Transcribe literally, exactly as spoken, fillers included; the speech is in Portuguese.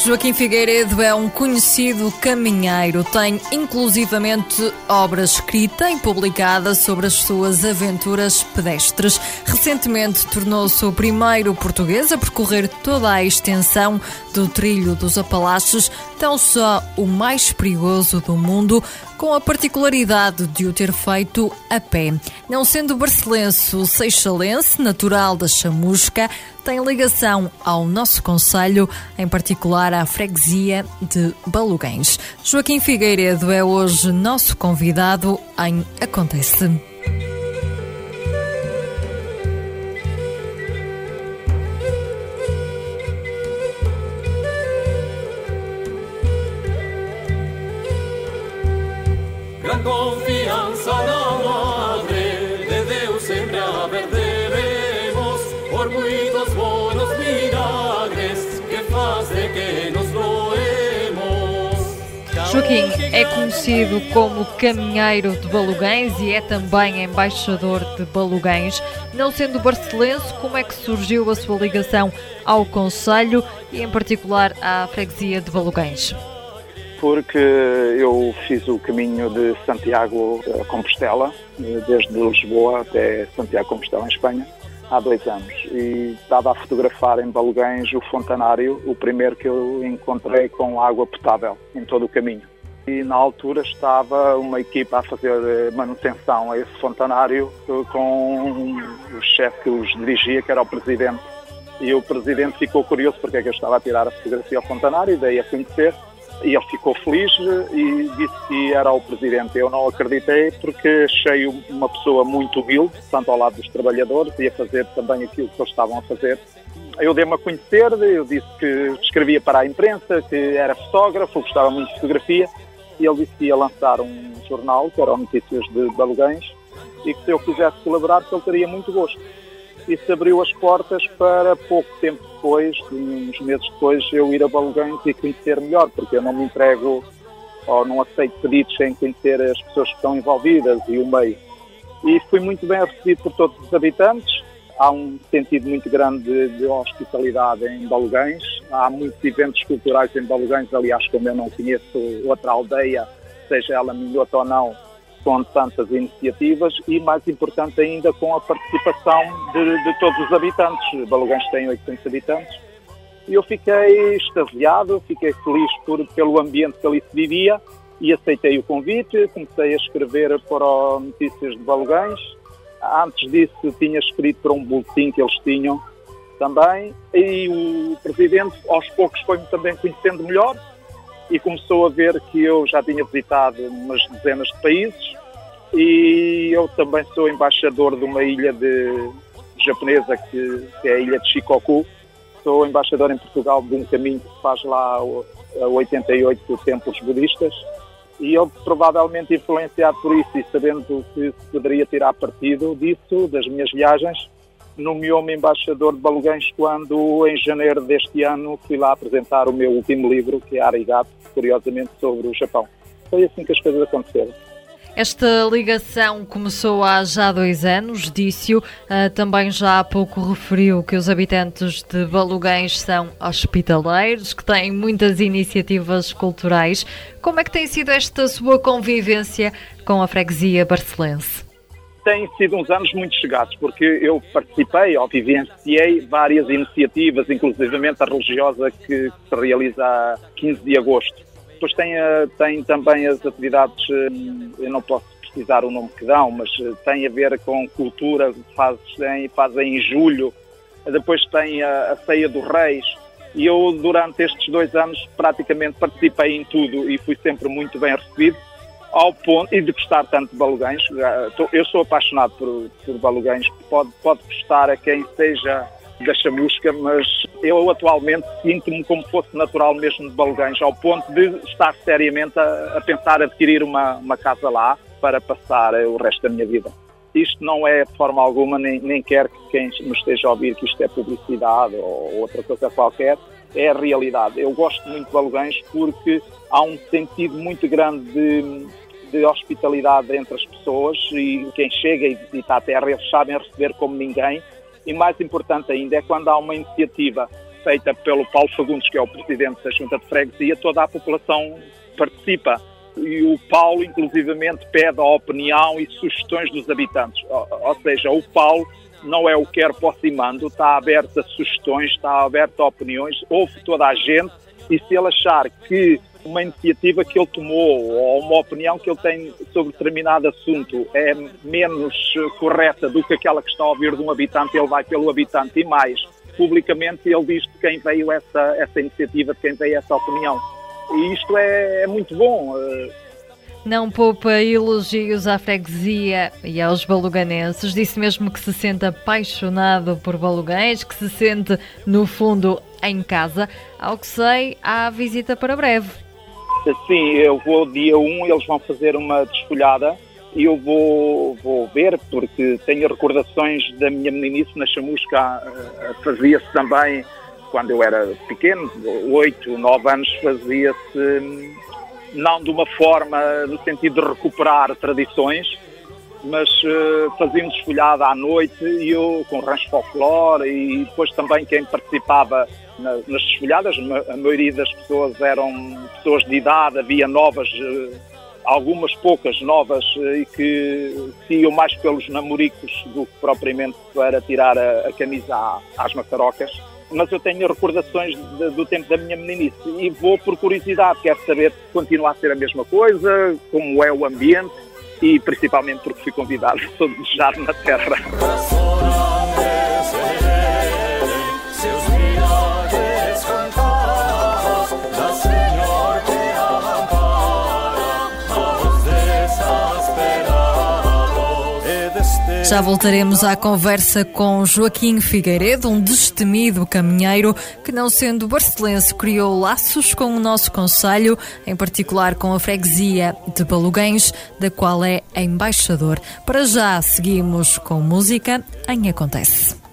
Joaquim Figueiredo é um conhecido caminheiro. Tem inclusivamente obra escrita e publicada sobre as suas aventuras pedestres. Recentemente tornou-se o primeiro português a percorrer toda a extensão do Trilho dos Apalaches, tão só o mais perigoso do mundo, com a particularidade de o ter feito a pé. Não sendo barcelense, seixalense, natural da Chamusca, tem ligação ao nosso concelho, em particular à freguesia de Balugães. Joaquim Figueiredo é hoje nosso convidado em Acontece. Gran confianza na Madre de Deus sempre a perderemos por muitos buenos milagres que faz de que nos doemos. Joaquim é conhecido como caminheiro de Balugães e é também embaixador de Balugães. Não sendo barcelense, como é que surgiu a sua ligação ao concelho e em particular à freguesia de Balugães? Porque eu fiz o caminho de Santiago a Compostela, desde Lisboa até Santiago Compostela, em Espanha, há dois anos. E estava a fotografar em Balugães o fontanário, o primeiro que eu encontrei com água potável em todo o caminho. E na altura estava uma equipa a fazer manutenção a esse fontanário com o chefe que os dirigia, que era o presidente. E o presidente ficou curioso porque é que eu estava a tirar a fotografia ao fontanário e daí a conhecer. E ele ficou feliz e disse que era o presidente. Eu não acreditei porque achei uma pessoa muito humilde, tanto ao lado dos trabalhadores, e a fazer também aquilo que eles estavam a fazer. Eu dei-me a conhecer, eu disse que escrevia para a imprensa, que era fotógrafo, gostava muito de fotografia, e ele disse que ia lançar um jornal, que era o Notícias de Balugães, e que se eu quisesse colaborar, que ele teria muito gosto. Isso abriu as portas para pouco tempo depois, uns meses depois, eu ir a Balugães e conhecer melhor, porque eu não me entrego ou não aceito pedidos sem conhecer as pessoas que estão envolvidas e o meio. E fui muito bem recebido por todos os habitantes. Há um sentido muito grande de, de hospitalidade em Balugães. Há muitos eventos culturais em Balugães, aliás, como eu não conheço outra aldeia, seja ela minhota ou não, com tantas iniciativas e, mais importante ainda, com a participação de, de todos os habitantes. Balugães tem oitocentos habitantes e eu fiquei extasiado, fiquei feliz por, pelo ambiente que ali se vivia e aceitei o convite, comecei a escrever para o Notícias de Balugães. Antes disso tinha escrito para um boletim que eles tinham também e o presidente aos poucos foi-me também conhecendo melhor e começou a ver que eu já tinha visitado umas dezenas de países e eu também sou embaixador de uma ilha de, japonesa que, que é a ilha de Shikoku. Sou embaixador em Portugal de um caminho que se faz lá a oitenta e oito templos budistas e eu, provavelmente influenciado por isso e sabendo que se poderia tirar partido disso, das minhas viagens, nomeou-me embaixador de Balugães quando, em janeiro deste ano, fui lá apresentar o meu último livro, que é Arigato, curiosamente sobre o Japão. Foi assim que as coisas aconteceram. Esta ligação começou há já dois anos, disse-o. Uh, também já há pouco referiu que os habitantes de Balugães são hospitaleiros, que têm muitas iniciativas culturais. Como é que tem sido esta sua convivência com a freguesia barcelense? Têm sido uns anos muito chegados, porque eu participei ou vivenciei várias iniciativas, inclusivamente a religiosa que se realiza a quinze de agosto. Depois tem, tem também as atividades, eu não posso precisar o nome que dão, mas tem a ver com cultura, fazem, fazem em julho. Depois tem a, a Ceia dos Reis. E eu, durante estes dois anos, praticamente participei em tudo e fui sempre muito bem recebido. Ao ponto, e de gostar tanto de Balugães, eu sou apaixonado por, por Balugães, pode, pode gostar a quem seja da Chamusca, mas eu atualmente sinto-me como fosse natural mesmo de Balugães, ao ponto de estar seriamente a, a pensar adquirir uma, uma casa lá para passar o resto da minha vida. Isto não é de forma alguma, nem, nem quer que quem nos esteja a ouvir que isto é publicidade ou outra coisa qualquer, é a realidade. Eu gosto muito de Balugães porque há um sentido muito grande de, de hospitalidade entre as pessoas e quem chega e visita a terra, eles sabem receber como ninguém. E mais importante ainda é quando há uma iniciativa feita pelo Paulo Fagundes, que é o presidente da Junta de Freguesia, toda a população participa. E o Paulo, inclusivamente, pede a opinião e sugestões dos habitantes. Ou seja, o Paulo não é o quer, posso e mando, está aberto a sugestões, está aberto a opiniões, ouve toda a gente, e se ele achar que uma iniciativa que ele tomou ou uma opinião que ele tem sobre determinado assunto é menos correta do que aquela que está a ouvir de um habitante, ele vai pelo habitante, e mais, publicamente ele diz de quem veio essa, essa iniciativa, de quem veio essa opinião. E isto é, é muito bom. Não poupa elogios à freguesia e aos baluganenses. Disse mesmo que se sente apaixonado por Balugães, que se sente, no fundo, em casa. Ao que sei, há visita para breve. Sim, eu vou dia um, eles vão fazer uma desfolhada e eu vou, vou ver, porque tenho recordações da minha meninice na Chamusca. Fazia-se também, quando eu era pequeno, oito, nove anos, fazia-se... não de uma forma no sentido de recuperar tradições, mas uh, fazíamos desfolhada à noite, e eu com rancho folclore, e depois também quem participava na, nas desfolhadas, a maioria das pessoas eram pessoas de idade, havia novas, uh, algumas poucas novas, uh, e que se iam mais pelos namoricos do que propriamente para tirar a, a camisa às maçarocas. Mas eu tenho recordações de, do tempo da minha meninice e vou por curiosidade, quero saber se continua a ser a mesma coisa, como é o ambiente, e principalmente porque fui convidado, sou desejado na terra. Já voltaremos à conversa com Joaquim Figueiredo, um destemido caminheiro que, não sendo barcelense, criou laços com o nosso concelho, em particular com a freguesia de Balugães, da qual é embaixador. Para já seguimos com música em Acontece.